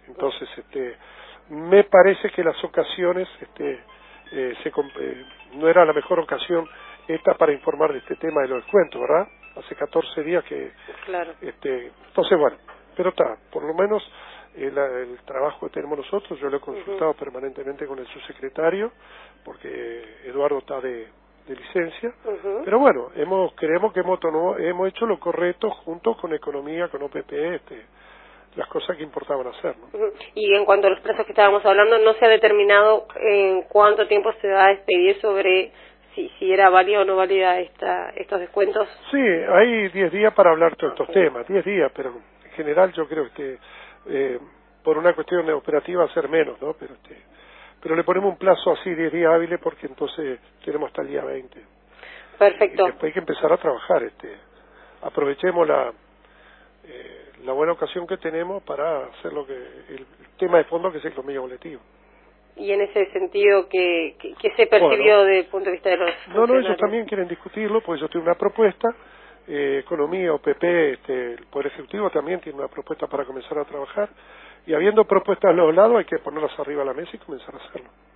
Entonces, me parece que las ocasiones, no era la mejor ocasión esta para informar de este tema de los descuentos, ¿verdad? Hace 14 días que, Claro. entonces bueno, pero está, por lo menos el trabajo que tenemos nosotros, yo lo he consultado permanentemente con el subsecretario, porque Eduardo está de licencia, pero bueno, creemos que hemos hecho lo correcto junto con Economía, con OPP, las cosas que importaban hacer, ¿no? Y en cuanto a los plazos que estábamos hablando, no se ha determinado en cuánto tiempo se va a expedir sobre si era válida o no válida estos descuentos. Sí, hay 10 días para hablar todos estos temas, 10 días, pero en general yo creo que por una cuestión operativa va a ser menos, ¿no? Pero le ponemos un plazo así, 10 días hábiles, porque entonces tenemos hasta el día 20. Perfecto. Y después hay que empezar a trabajar, aprovechemos la buena ocasión que tenemos para hacer el tema de fondo, que es el convenio colectivo. Y en ese sentido, ¿qué se percibió desde el punto de vista de los No, funcionarios? ellos también quieren discutirlo, porque yo tengo una propuesta, Economía, OPP, el Poder Ejecutivo también tiene una propuesta para comenzar a trabajar, y habiendo propuestas a los lados hay que ponerlas arriba de la mesa y comenzar a hacerlo.